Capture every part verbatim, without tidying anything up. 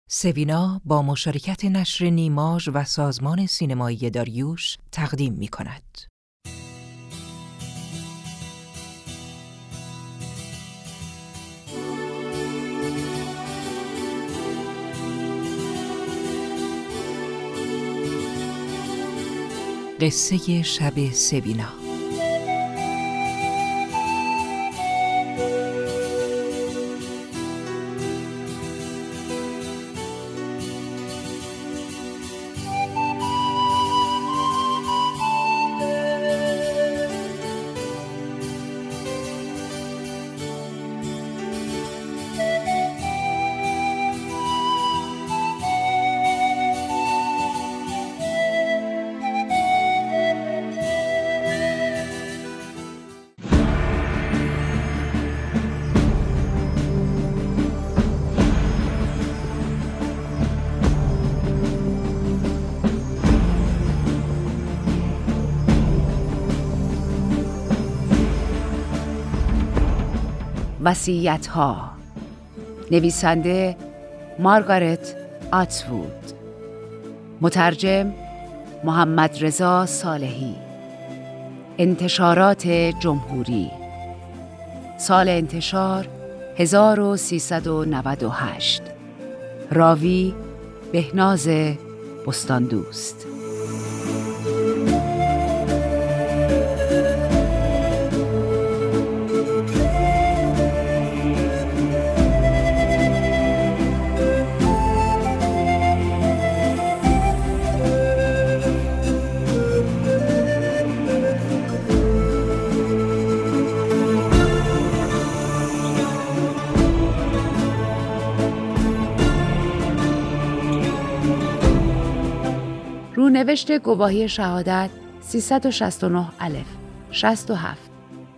سوینا با مشارکت نشر نیماژ و سازمان سینمایی داریوش تقدیم می‌کند. قصه شب سوینا. وصیت‌ها. نویسنده مارگارت اتوود، مترجم محمد رضا صالحی، انتشارات جمهوری، سال انتشار هزار و سیصد و نود و هشت، راوی بهناز بستاندوست. رونوشت گواهی شهادت سیصد و شصت و نه الف شصت و هفت.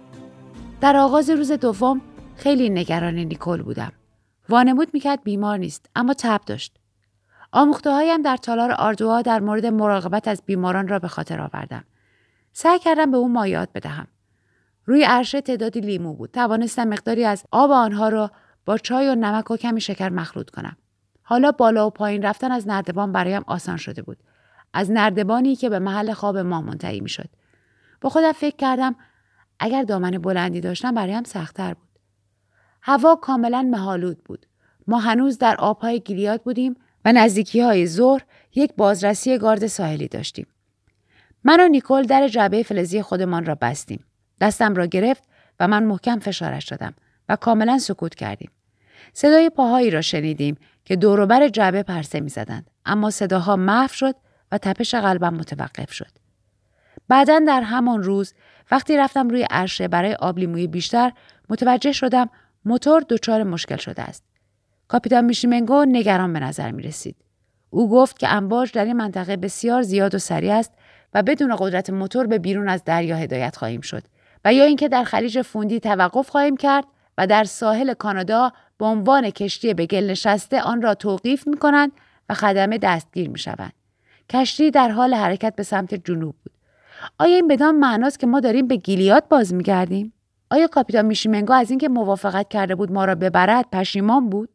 در آغاز روز دوم خیلی نگران نیکول بودم. وانمود میکرد بیمار نیست، اما تب داشت. آموخته هایم در تالار آردوا در مورد مراقبت از بیماران را به خاطر آوردم. سعی کردم به او مایعات بدهم. روی عرشه تعدادی لیمو بود. توانستم مقداری از آب آنها را با چای و نمک و کمی شکر مخلوط کنم. حالا بالا و پایین رفتن از نردبان برایم آسان شده بود. از نردبانی که به محل خواب ما منتهی می شد. با خودم فکر کردم اگر دامن بلندی داشتم برایم سخت‌تر بود. هوا کاملا مه‌آلود بود. ما هنوز در آبهای گیلیاد بودیم و نزدیکی های ظهر یک بازرسی گارد ساحلی داشتیم. من و نیکول در جعبه فلزی خودمان را بستیم. دستم را گرفت و من محکم فشارش دادم و کاملا سکوت کردیم. صدای پاهایی را شنیدیم که دور و بر جعبه پرسه می زدند. اما صداها محو شد و تپش قلبم متوقف شد. بعداً در همان روز وقتی رفتم روی عرشه برای آب لیموی بیشتر، متوجه شدم موتور دچار مشکل شده است. کاپیتان میشیمنگو نگران به نظر می رسید. او گفت که امواج در این منطقه بسیار زیاد و سریع است و بدون قدرت موتور به بیرون از دریا هدایت خواهیم شد و یا اینکه در خلیج فوندی توقف خواهیم کرد و در ساحل کانادا به عنوان کشتی به گل نشسته آن را توقیف می کنند و خدمه دستگیر می شوند. کشتی در حال حرکت به سمت جنوب بود. آیا این بدان معناست که ما داریم به گیلیاد باز می‌گردیم؟ آیا کاپیتان میشیمنگو از اینکه موافقت کرده بود ما را ببرد پشیمان بود؟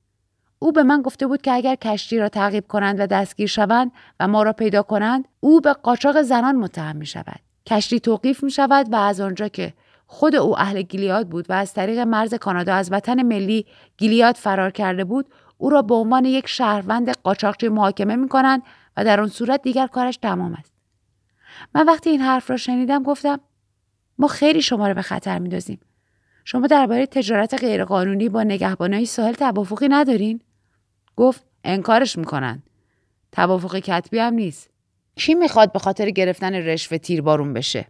او به من گفته بود که اگر کشتی را تعقیب کنند و دستگیر شوند و ما را پیدا کنند، او به قاچاق زنان متهم می‌شود. کشتی توقیف می‌شود و از آنجا که خود او اهل گیلیاد بود و از طریق مرز کانادا از وطن ملی گیلیاد فرار کرده بود، او را به عنوان یک شهروند قاچاقچی محاکمه می‌کنند و در آن صورت دیگر کارش تمام است. من وقتی این حرف را شنیدم گفتم ما خیلی شما را به خطر می‌اندازیم. شما درباره تجارت غیرقانونی با نگهبانای ساحل توافقی ندارین؟ گفت انکارش می‌کنن. توافق کتبی هم نیست. کی می‌خواد به خاطر گرفتن رشوه تیربارون بشه؟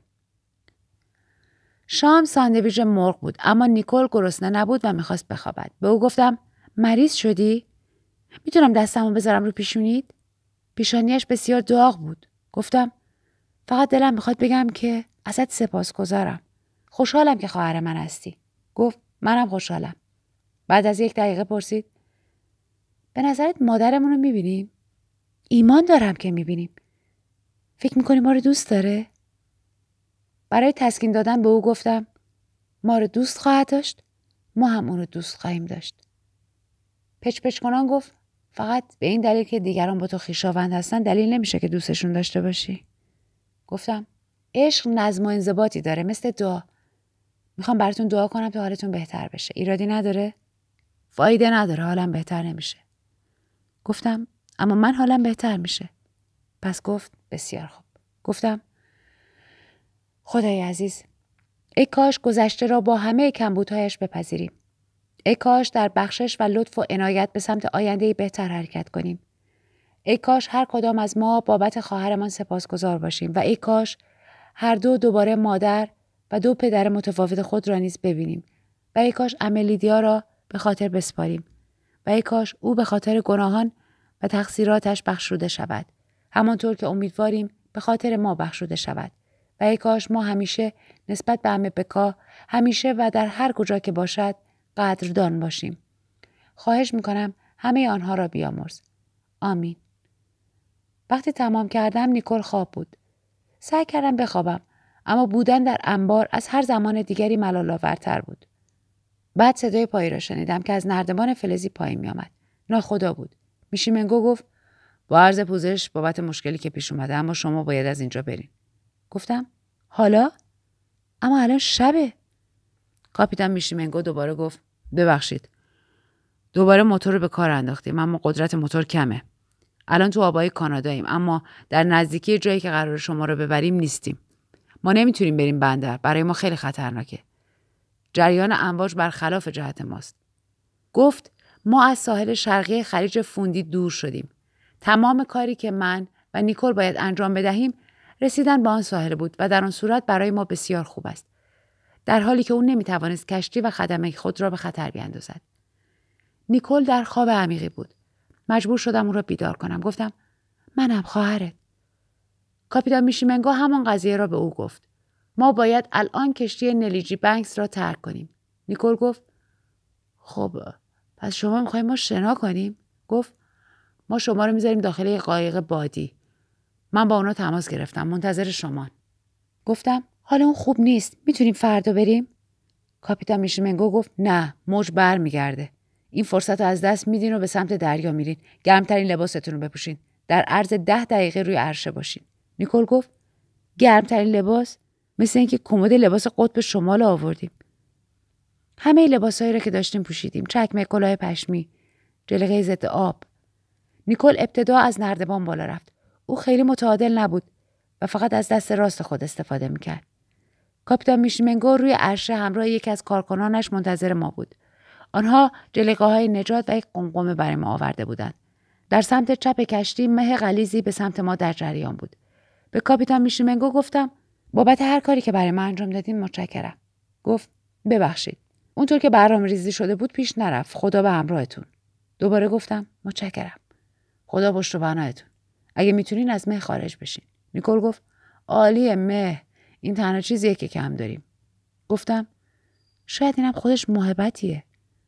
شام ساندویچ مرغ بود، اما نیکول گرسنه نبود و می‌خواست بخوابد. به او گفتم مریض شدی؟ میتونم دستمو بذارم رو پیشونیت؟ پیشانیش بسیار داغ بود. گفتم فقط دلم میخواد بگم که ازت سپاسگزارم. خوشحالم که خواهر من هستی. گفت منم خوشحالم. بعد از یک دقیقه پرسید به نظرت مادرمون رو میبینیم؟ ایمان دارم که میبینیم. فکر میکنی ما رو دوست داره؟ برای تسکین دادن به او گفتم ما رو دوست خواهد داشت، ما هم اون رو دوست خواهیم داشت. پچ پچ کنان گفت فقط به این دلیل که دیگران با تو خویشاوند هستن دلیل نمیشه که دوستشون داشته باشی. گفتم عشق نظم و انضباطی داره، مثل دعا. میخوام براتون دعا کنم تا حالتون بهتر بشه. ایرادی نداره؟ فایده نداره، حالم بهتر نمیشه. گفتم اما من حالم بهتر میشه. پس گفت بسیار خوب. گفتم خدای عزیز، ای کاش گذشته را با همه کمبودهایش بپذیریم. ای کاش در بخشش و لطف و عنایت به سمت آینده‌ای بهتر حرکت کنیم. ای کاش هر کدام از ما بابت خواهرمان سپاسگزار باشیم و ای کاش هر دو دوباره مادر و دو پدر متفاوت خود را نیز ببینیم و ای کاش امیلیدیا را به خاطر بسپاریم و ای کاش او به خاطر گناهان و تقصیراتش بخشوده شود، همانطور که امیدواریم به خاطر ما بخشوده شود و ای کاش ما همیشه نسبت به عمه بکا همیشه و در هر کجا که باشد قدردان باشیم. خواهش میکنم همه آنها را بیامرز. آمین. وقتی تمام کردم نیکول خواب بود. سعی کردم بخوابم، اما بودن در انبار از هر زمان دیگری ملال‌آورتر بود. بعد صدای پایی را شنیدم که از نردبان فلزی پایین می آمد. ناخدا بود. میشیمنگو گفت با عرض پوزش بابت مشکلی که پیش اومده، اما شما باید از اینجا برین. گفتم حالا؟ اما الان شبه. کاپیتان میشیمنگو دوباره گفت ببخشید. دوباره موتور رو به کار انداختیم، اما قدرت موتور کمه. الان تو آبای کاناداییم، اما در نزدیکی جایی که قرار شما رو ببریم نیستیم. ما نمیتونیم بریم بندر، برای ما خیلی خطرناکه. جریان امواج برخلاف جهت ماست. گفت ما از ساحل شرقی خلیج فوندی دور شدیم. تمام کاری که من و نیکول باید انجام بدهیم رسیدن به آن ساحل بود و در آن صورت برای ما بسیار خوب است. در حالی که اون نمیتوانست کشتی و خدمه خود را به خطر بیاندازد. نیکول در خواب عمیقی بود. مجبور شدم اون را بیدار کنم. گفتم منم خواهرت. کاپیتان میشیمنگو همان قضیه را به او گفت. ما باید الان کشتی نلیجی بنکس را ترک کنیم. نیکول گفت خب پس شما میخوایم ما شنا کنیم؟ گفت ما شما رو میذاریم داخل یک قایق بادی. من با اونا تماس گرفتم، منتظر شما. گفتم حالا اون خوب نیست، میتونیم فردا بریم؟ کاپیتان میشیمنگو گفت نه، موج بر میگرده. این فرصت رو از دست میدین و به سمت دریا میرین. گرمترین لباستون رو بپوشین. در عرض ده دقیقه روی عرشه باشین. نیکول گفت گرمترین لباس؟ مثل اینکه کمد لباس قطب شمال آوردیم. همه لباسایی رو که داشتیم پوشیدیم. چکمه، کلاه پشمی، جلیقه ضد آب. نیکول ابتدا از نردبان بالا رفت. او خیلی متعادل نبود و فقط از دست راست خود استفاده میکرد. کاپیتان میشیمنگو روی عرشه همراه یکی از کارکنانش منتظر ما بود. آنها جلیقه های نجات و یک قمقمه برای ما آورده بودند. در سمت چپ کشتی مه غلیظی به سمت ما در جریان بود. به کاپیتان میشیمنگو گفتم بابت هر کاری که برای من انجام دادین متشکرم. گفت ببخشید. اونطور که برنامه‌ریزی شده بود پیش نرفت. خدا به همراهتون. دوباره گفتم متشکرم. خدا پشت و بنایتون. اگه میتونین از مه خارج بشین. نیکول گفت عالیه مه. این تنها چیزیه که کم داریم. گفتم شاید اینم خودش محبتیه.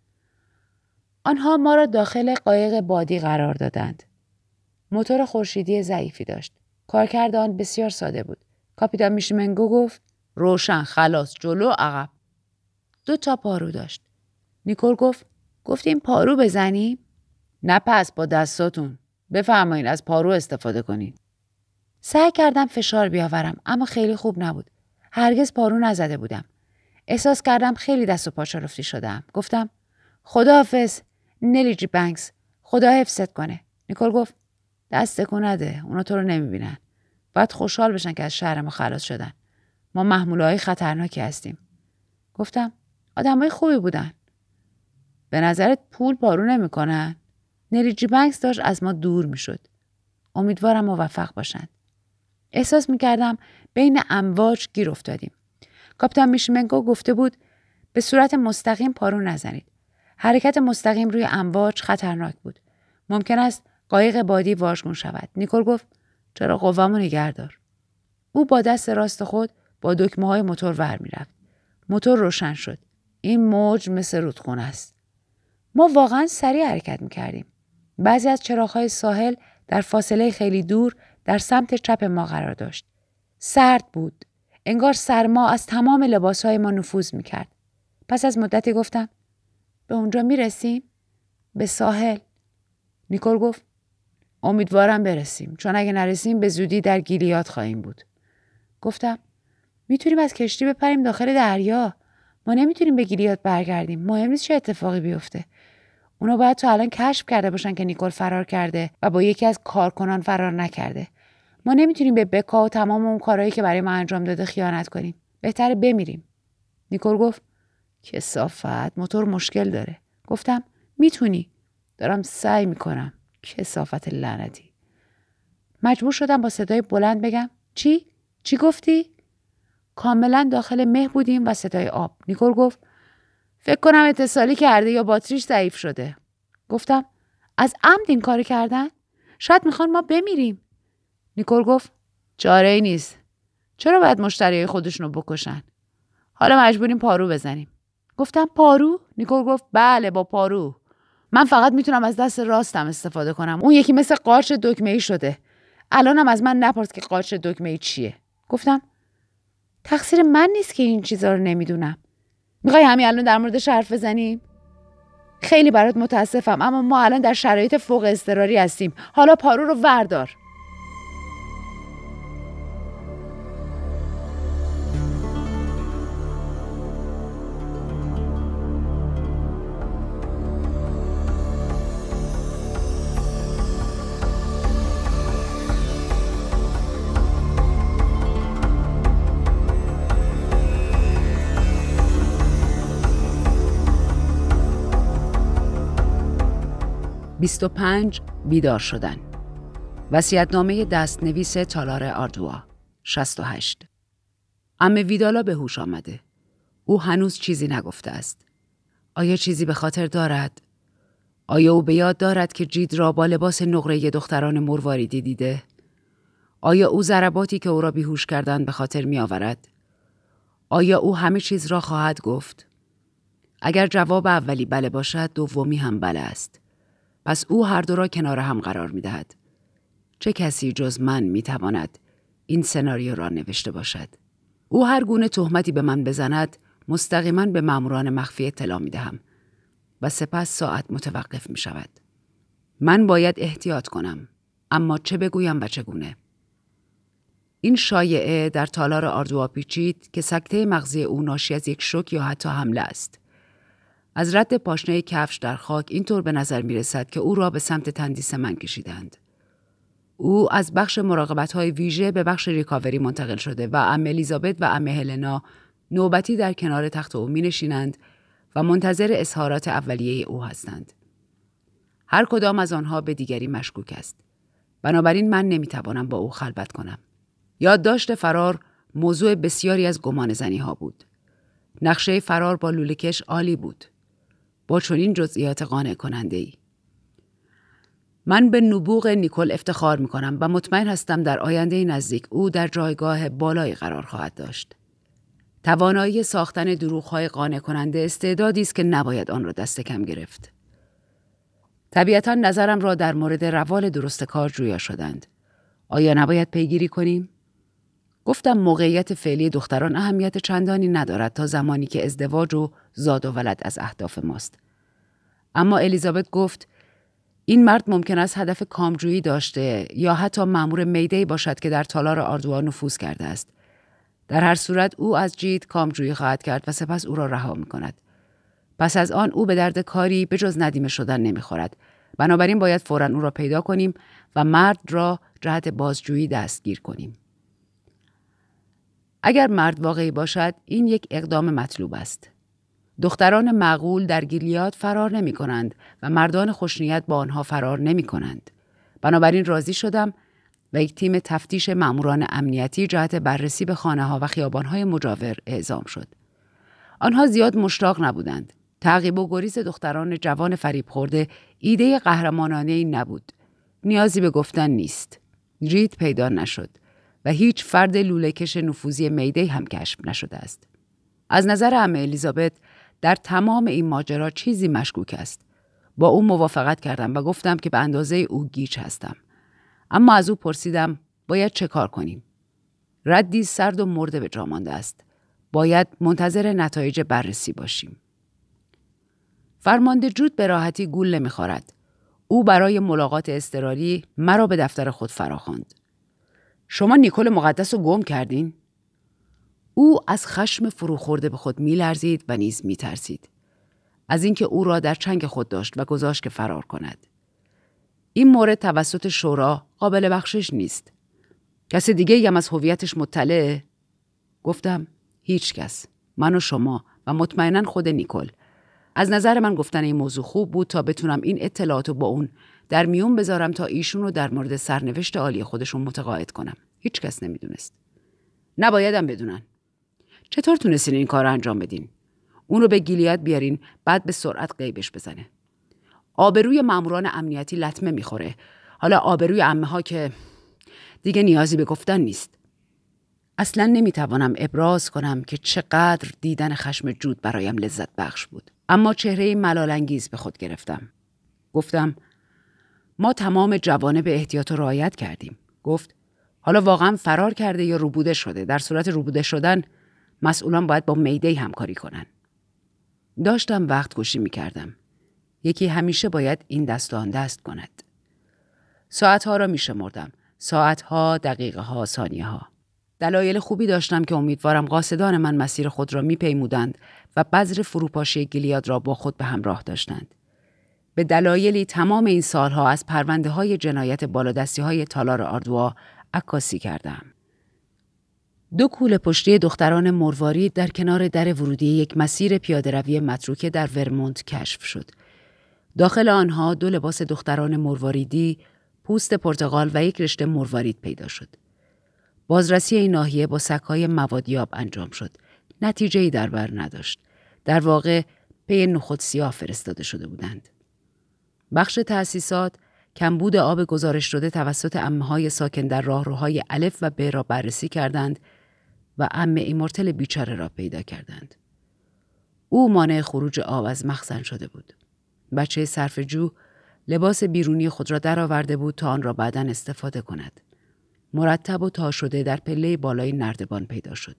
آنها ما را داخل قایق بادی قرار دادند. موتور خورشیدی ضعیفی داشت. کارکرد آن بسیار ساده بود. کاپیتان میشیمنگو گفت روشن، خلاص، جلو، عقب. دو تا پارو داشت. نیکول گفت گفتیم پارو بزنیم؟ نه پس با دستاتون. بفرمایید از پارو استفاده کنین. سعی کردم فشار بیاورم اما خیلی خوب نبود. هرگز پارو نزده بودم. احساس کردم خیلی دست و پا شرفتی شدم. گفتم خداحافظ نلیجی بنکس. خدا حفظت کنه. نیکول گفت دست تکون نده. اونا تو رو نمیبینن. باید خوشحال بشن که از شهر ما خلاص شدن. ما محموله‌های خطرناکی هستیم. گفتم آدمای خوبی بودن. به نظرت پول پارو نمیکنن؟ نلیجی بنکس داشت از ما دور میشد. امیدوارم موفق باشند. احساس میکردم بین امواج گیر افتادیم. کاپیتان میشیمنگو گفته بود به صورت مستقیم پارو نزنید. حرکت مستقیم روی امواج خطرناک بود. ممکن است قایق بادی واژگون شود. نیکول گفت چرا قوامو نگهدار. او با دست راست خود با دکمه‌های موتور ور میرفت. موتور روشن شد. این موج مثل رودخانه است. ما واقعا سریع حرکت میکردیم. بعضی از چراغ‌های ساحل در فاصله خیلی دور در سمت چپ ما قرار داشت. سرد بود. انگار سرما از تمام لباسهای ما نفوذ میکرد. پس از مدتی گفتم به اونجا میرسیم؟ به ساحل. نیکول گفت امیدوارم برسیم، چون اگه نرسیم به زودی در گیلیاد خواهیم بود. گفتم میتونیم از کشتی بپریم داخل دریا. ما نمیتونیم به گیلیاد برگردیم. مهم نیست چه اتفاقی بیفته. اونا باید تا الان کشف کرده باشن که نیکول فرار کرده و با یکی از کارکنان فرار نکرده. ما نمیتونیم به بکا و تمام اون کارهایی که برای ما انجام داده خیانت کنیم. بهتره بمیریم. نیکول گفت کثافت، موتور مشکل داره. گفتم میتونی. دارم سعی میکنم. کثافت لعنتی. مجبور شدم با صدای بلند بگم چی؟ چی گفتی؟ کاملا داخل مه بودیم و صدای آب. نیکول گفت فکر کنم اتصالی کرده یا باتریش ضعیف شده. گفتم از عمد این کارو کردن؟ شاید میخوان ما بمیریم. نیکول گفت چاره ای نیست. چرا باید مشتریای خودشونو بکشن؟ حالا مجبوریم پارو بزنیم. گفتم پارو؟ نیکول گفت بله با پارو. من فقط میتونم از دست راستم استفاده کنم. اون یکی مثل قارچ دکمه‌ای شده. الانم از من نپرس که قارچ دکمه‌ای چیه. گفتم تقصیر من نیست که این چیزا رو نمیدونم. میخوای همین الان در موردش حرف بزنیم؟ خیلی برات متاسفم اما ما الان در شرایط فوق اضطراری هستیم. حالا پارو رو وردار. بیست و پنج بیدار شدن. وصیت‌نامه دست‌نویس تالار آردوا. شصت و هشت. عمه ویدالا به هوش آمده. او هنوز چیزی نگفته است. آیا چیزی به خاطر دارد؟ آیا او به یاد دارد که جید را با لباس نقره‌ای دختران مرواریدی دیده؟ آیا او ضرباتی که او را بیهوش کردند به خاطر می آورد؟ آیا او همه چیز را خواهد گفت؟ اگر جواب اولی بله باشد، دومی هم بله است. پس او هر دو را کنار هم قرار می دهد. چه کسی جز من می تواند این سناریو را نوشته باشد؟ او هر گونه تهمتی به من بزند، مستقیما به ماموران مخفی اطلاع می دهم و سپس ساعت متوقف می شود. من باید احتیاط کنم، اما چه بگویم و چگونه؟ این شایعه در تالار آردوا پیچید که سکته مغزی او ناشی از یک شوک یا حتی حمله است. از رد پاشنه کفش در خاک اینطور به نظر می رسد که او را به سمت تندیس من کشیدند. او از بخش مراقبت‌های ویژه به بخش ریکاوری منتقل شده و عمه الیزابت و عمه هلنا نوبتی در کنار تخت او می نشینند و منتظر اظهارات اولیه او هستند. هر کدام از آنها به دیگری مشکوک است. بنابراین من نمی توانم با او خلوت کنم. یادداشت فرار موضوع بسیاری از گمان زنی ها بود. نقشه فرار با لوله‌کش عالی بود. با چنین جزئیات قانع کننده ای. من به نبوغ نیکول افتخار می کنم و مطمئن هستم در آینده نزدیک او در جایگاه بالایی قرار خواهد داشت. توانایی ساختن دروغ‌های قانع کننده استعدادی است که نباید آن را دست کم گرفت. طبیعتاً نظرم را در مورد روال درست کار جویا شدند. آیا نباید پیگیری کنیم؟ گفتم موقعیت فعلی دختران اهمیت چندانی ندارد تا زمانی که ازدواج و زاد و ولد از اهداف ماست. اما الیزابت گفت این مرد ممکن است هدف کامجویی داشته یا حتی مأمور میده‌ای باشد که در تالار آردوا نفوذ کرده است. در هر صورت او از جید کامجویی خواهد کرد و سپس او را رها می‌کند. پس از آن او به درد کاری به جز ندیمه شدن نمی‌خورد. بنابراین باید فوراً او را پیدا کنیم و مرد را جهت بازجویی دستگیر کنیم. اگر مرد واقعی باشد، این یک اقدام مطلوب است. دختران معقول در گیلیاد فرار نمی کنند و مردان خوشنیت با آنها فرار نمی کنند. بنابراین راضی شدم و یک تیم تفتیش ماموران امنیتی جهت بررسی به خانه ها و خیابان های مجاور اعزام شد. آنها زیاد مشتاق نبودند. تعقیب و گریز دختران جوان فریب خورده ایده قهرمانانه ای نبود. نیازی به گفتن نیست. جید پیدا نشد و هیچ فرد لوله‌کش نفوذی میده‌ای هم کشف نشده است. از نظر عمه الیزابت در تمام این ماجرا چیزی مشکوک است. با او موافقت کردم و گفتم که به اندازه او گیج هستم. اما از او پرسیدم باید چه کار کنیم؟ ردی سرد و مرده به جا مانده است. باید منتظر نتایج بررسی باشیم. فرمانده جود به راحتی گول نمی‌خورد. او برای ملاقات اضطراری مرا به دفتر خود فراخواند. شما نیکول مقدس رو گم کردین؟ او از خشم فروخورده به خود می‌لرزید و نیز می‌ترسید از اینکه او را در چنگ خود داشت و گذاشت که فرار کند. این مورد توسط شورا قابل بخشش نیست. کسی دیگه هم از هویتش مطلعه؟ گفتم هیچ کس. من و شما و مطمئناً خود نیکول. از نظر من گفتن این موضوع خوب بود تا بتونم این اطلاعاتو با اون در میون بذارم تا ایشون رو در مورد سرنوشت عالی خودشون متقاعد کنم. هیچ کس نمیدونست. نبایدم بدونن. چطور تونستین این کار رو انجام بدین؟ اون رو به گیلیاد بیارین، بعد به سرعت غیبش بزنه. آبروی ماموران امنیتی لطمه میخوره. حالا آبروی عمه ها که دیگه نیازی به گفتن نیست. اصلا نمیتوانم ابراز کنم که چقدر دیدن خشم جود برایم لذت بخش بود. اما چهره ملال‌انگیز به خود گرفتم. گفتم ما تمام جوانب احتیاط رو رعایت کردیم. گفت حالا واقعا فرار کرده یا روبوده شده؟ در صورت روبوده شدن مسئولان باید با میدی همکاری کنن. داشتم وقت کشی میکردم. یکی همیشه باید این دست آن دست کند. ساعتها را میشمردم. ساعتها، دقیقه ها، ثانیه ها. دلایل خوبی داشتم که امیدوارم قاصدان من مسیر خود را میپیمودند و بذر فروپاشی گیلیاد را با خود به همراه داشتند. به دلایلی تمام این سالها از پرونده های جنایت بالادستی های تالار آردوا عکاسی کردم. دو کوله پشتی دختران مروارید در کنار در ورودی یک مسیر پیاده‌روی متروکه در ورمونت کشف شد. داخل آنها دو لباس دختران مرواریدی، پوست پرتقال و یک رشته مروارید پیدا شد. بازرسی این ناحیه با سگ‌های موادیاب انجام شد. نتیجه‌ای در بر نداشت. در واقع پی نخود سیاه فرستاده شده بودند. بخش تأسیسات کمبود آب گزارش شده توسط عمه‌های ساکن در راهروهای الف و ب را بررسی کردند و عمه ایمورتل بیچاره را پیدا کردند. او مانع خروج آب از مخزن شده بود. بچه صرفه‌جو لباس بیرونی خود را درآورده بود تا آن را بعداً استفاده کند. مرتب و تا شده در پله بالای نردبان پیدا شد.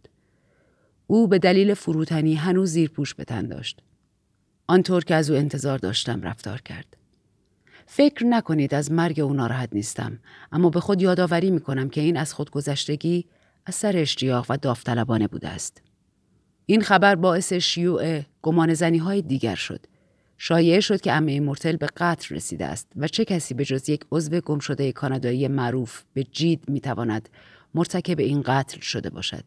او به دلیل فروتنی هنوز زیرپوش به تن داشت. آنطور که از او انتظار داشتم رفتار کرد. فکر نکنید از مرگ او ناراحت نیستم، اما به خود یادآوری می‌کنم که این از خودگذشتگی اثر اشتیاق و داوطلبانه بوده است. این خبر باعث شیوع گمانه‌زنی‌های دیگر شد. شایعه شد که عمه ایمورتل به قتل رسیده است و چه کسی به جز یک عضو گمشده کانادایی معروف به جید می‌تواند مرتکب این قتل شده باشد.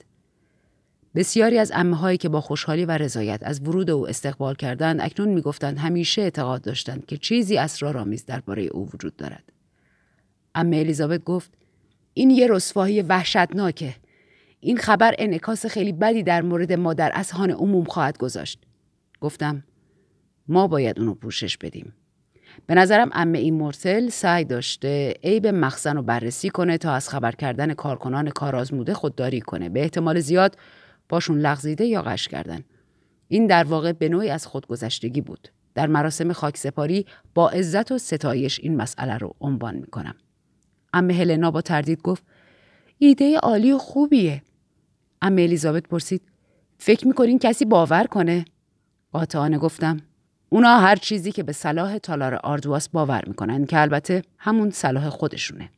بسیاری از عمه‌هایی که با خوشحالی و رضایت از ورود او استقبال کردند اکنون می‌گفتند همیشه اعتقاد داشتند که چیزی اسرارآمیز درباره او وجود دارد. عمه الیزابت گفت این یه رسوایی وحشتناکه. این خبر انعکاس خیلی بدی در مورد ما در اذهان عموم خواهد گذاشت. گفتم ما باید اونو پوشش بدیم. به نظرم عمه ایمورتل سعی داشته عیب مخزن رو بررسی کنه تا از خبر کردن کارکنان کارآزموده خودداری کنه. به احتمال زیاد باشون لغزیده یا غش کردن. این در واقع به نوعی از خودگذشتگی بود. در مراسم خاکسپاری با عزت و ستایش این مسئله رو عنوان میکنم. عمه هلنا با تردید گفت ایده عالی و خوبیه. عمه الیزابت پرسید فکر میکنین کسی باور کنه؟ قاطعانه گفتم اونا هر چیزی که به صلاح تالار آردواس باور میکنن که البته همون صلاح خودشونه.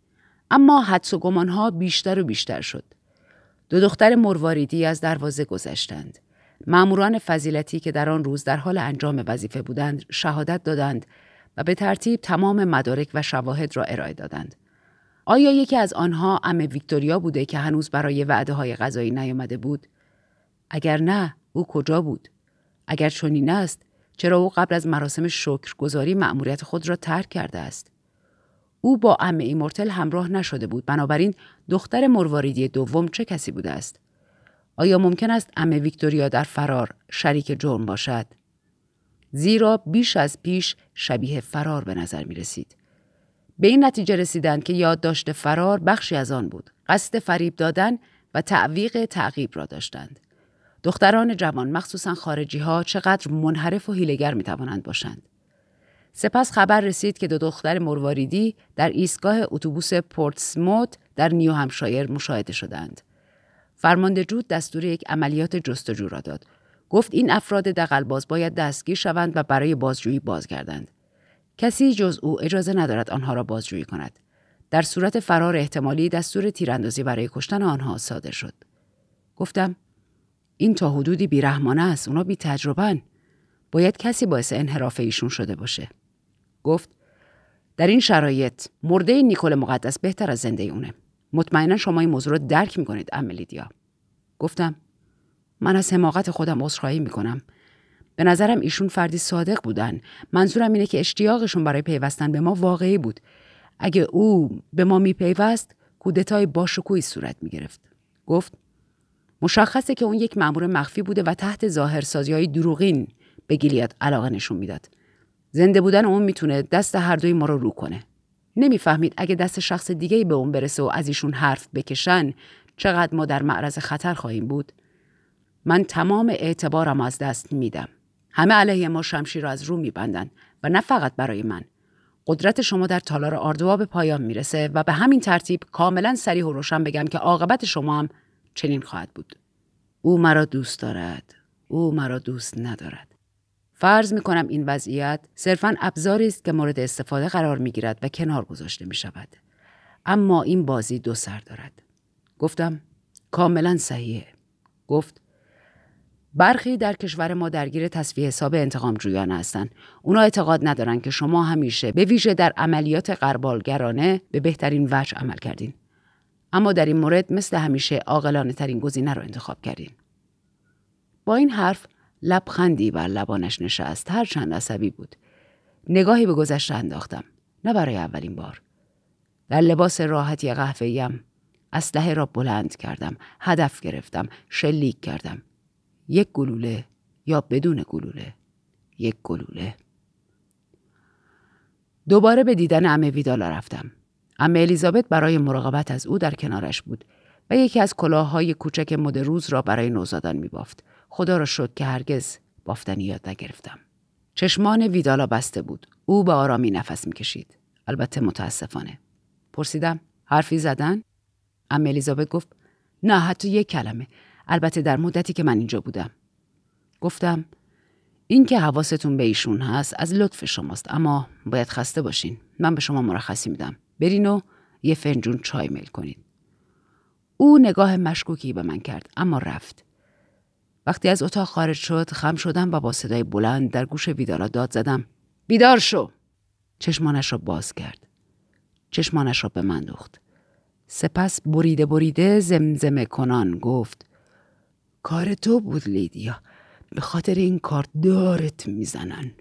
اما حدس و گمانها بیشتر و بیشتر شد. دو دختر مرواریدی از دروازه گذشتند. ماموران فضیلتی که در آن روز در حال انجام وظیفه بودند شهادت دادند و به ترتیب تمام مدارک و شواهد را ارائه دادند. آیا یکی از آنها عمه ویکتوریا بوده که هنوز برای وعده‌های غذایی نیامده بود؟ اگر نه، او کجا بود؟ اگر چنین است، چرا او قبل از مراسم شکرگزاری مأموریت خود را ترک کرده است؟ او با عمه ایمورتل همراه نشده بود، بنابراین دختر مرواریدی دوم چه کسی بوده است؟ آیا ممکن است عمه ویکتوریا در فرار شریک جرم باشد؟ زیرا بیش از پیش شبیه فرار به نظر می رسید. به این نتیجه رسیدند که یادداشت فرار بخشی از آن بود. قصد فریب دادن و تعویق تعقیب را داشتند. دختران جوان مخصوصاً خارجی ها چقدر منحرف و حیله‌گر می توانند باشند. سپس خبر رسید که دو دختر مرواریدی در ایستگاه اتوبوس پورتسموت در نیو همشایر مشاهده شدند. فرمانده جود دستور یک عملیات جستجو را داد. گفت این افراد دغل‌باز باید دستگیر شوند و برای بازجویی بازگردند. کسی جز او اجازه ندارد آنها را بازجویی کند. در صورت فرار احتمالی دستور تیراندازی برای کشتن آنها صادر شد. گفتم این تا حدودی بیرحمانه است. اونا بی تجربه‌اند. باید کسی باعث انحراف ایشون شده باشه. گفت در این شرایط مرده نیکول مقدس بهتر از زنده اونه. مطمئنا شما این موضوع رو درک میکنید عمه لیدیا. گفتم من از حماقت خودم عذرخواهی میکنم. به نظرم ایشون فردی صادق بودن. منظورم اینه که اشتیاقشون برای پیوستن به ما واقعی بود. اگه او به ما میپیوست کودتای باشکوهی صورت میگرفت. گفت مشخصه که اون یک مأمور مخفی بوده و تحت ظاهرسازی‌های دروغین به گیلیاد علاقه نشون میداد. زنده بودن اون میتونه دست هر دوی ما رو رو کنه. نمیفهمید اگه دست شخص دیگه‌ای به اون برسه و از ایشون حرف بکشن چقدر ما در معرض خطر خواهیم بود. من تمام اعتبارم از دست میدم. همه علیه ما شمشیر رو از رو میبندن و نه فقط برای من. قدرت شما در تالار آردوا به پایان میرسه و به همین ترتیب کاملا صریح و روشن بگم که عاقبت شما هم چنین خواهد بود. او مرا دوست دارد. او مرا دوست ندارد. فرض میکنم این وضعیت صرفاً ابزاری است که مورد استفاده قرار میگیرد و کنار گذاشته میشود. اما این بازی دو سر دارد. گفتم کاملا صحیحه. گفت برخی در کشور ما درگیر تصفیه حساب انتقام جویانه هستند. اونا اعتقاد ندارن که شما همیشه به ویژه در عملیات غربالگرانه به بهترین وجه عمل کردین. اما در این مورد مثل همیشه عاقلانه ترین گزینه رو انتخاب کردین. با این حرف لبخندی بر لبانش نشست. هرچند عصبی بود. نگاهی به گذشته انداختم. نه برای اولین بار. در لباس راحتی قهوه‌ایم اسلحه را بلند کردم. هدف گرفتم. شلیک کردم. یک گلوله یا بدون گلوله. یک گلوله. دوباره به دیدن عمه ویدالا رفتم. عمه الیزابت برای مراقبت از او در کنارش بود و یکی از کلاه‌های کوچک مد روز را برای نوزادان می‌بافت. خدا را شکر که هرگز بافتنی یاد نگرفتم. چشمان ویدالا بسته بود. او به آرامی نفس می‌کشید. البته متاسفانه. پرسیدم حرفی زدن؟ عمه الیزابت گفت نه حتی یک کلمه. البته در مدتی که من اینجا بودم. گفتم این که حواستون به ایشون هست از لطف شماست، اما باید خسته باشین. من به شما مرخصی میدم. برین و یه فنجون چای میل کنین. او نگاه مشکوکی به من کرد اما رفت. وقتی از اتاق خارج شد خم شدم و با صدای بلند در گوش ویدالا داد زدم بیدار شو. چشمانش را باز کرد. چشمانش را به من دوخت. سپس بریده بریده زمزمه کنان گفت کار تو بود لیدیا. به خاطر این کار دارت میزنن.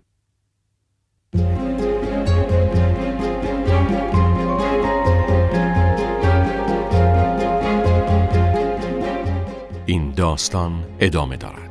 این داستان ادامه دارد.